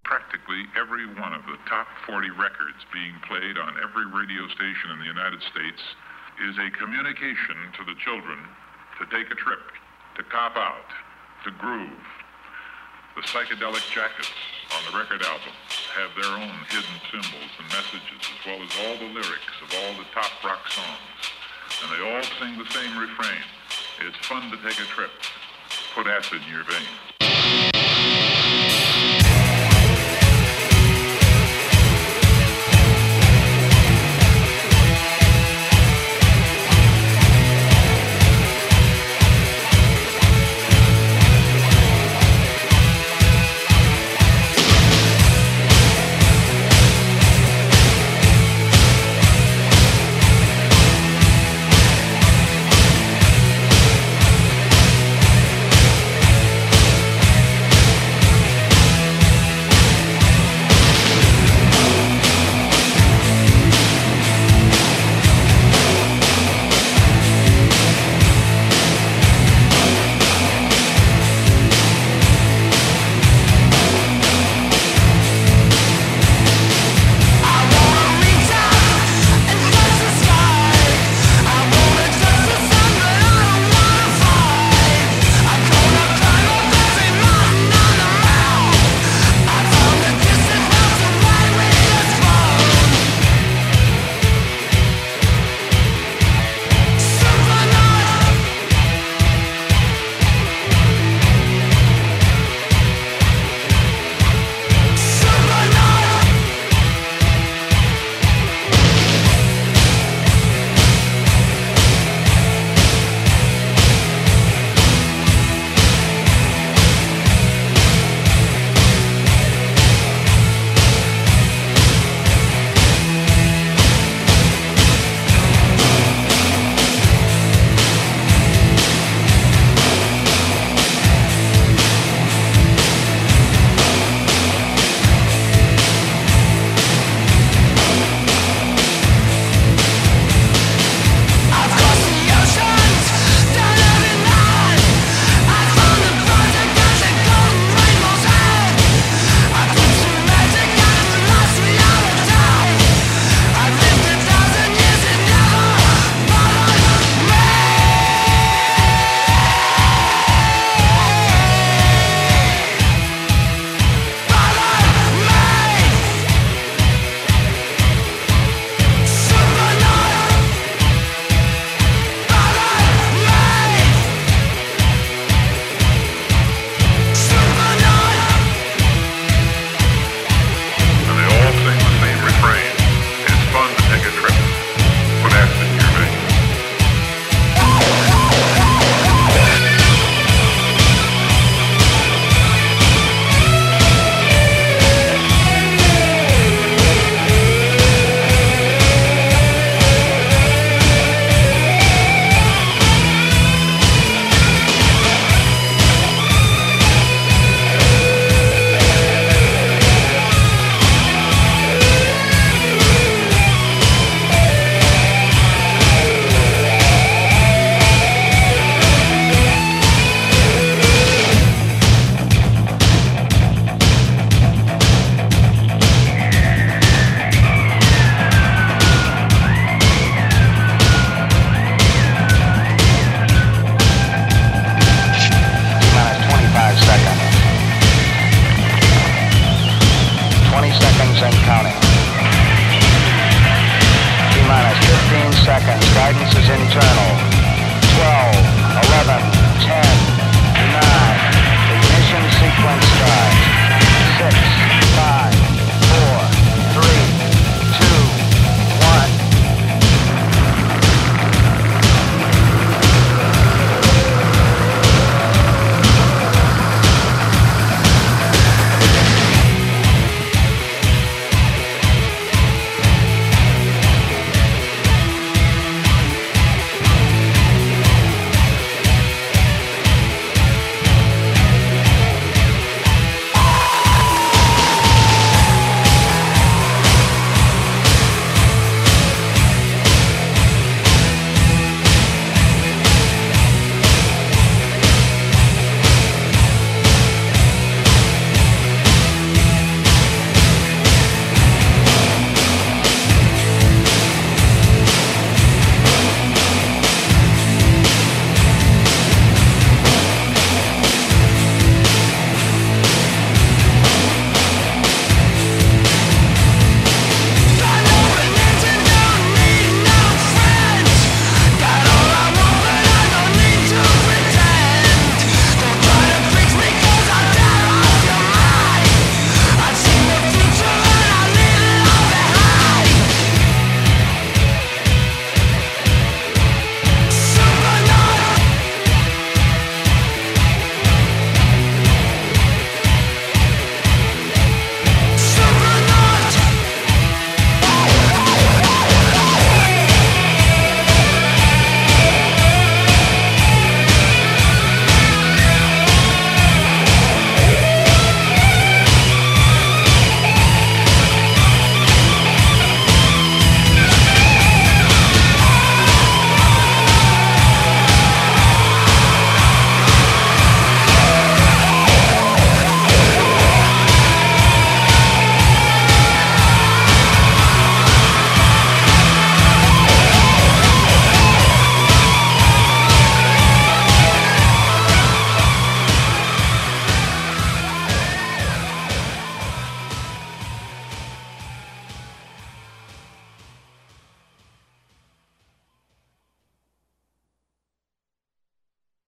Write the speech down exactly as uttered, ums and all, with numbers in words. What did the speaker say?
Practically every one of the top forty records being played on every radio station in the United States is a communication to the children to take a trip, to cop out, to groove. The psychedelic jackets on the record album have their own hidden symbols and messages, as well as all the lyrics of all the top rock songs. And they all sing the same refrain. It's fun to take a trip. Put acid in your veins.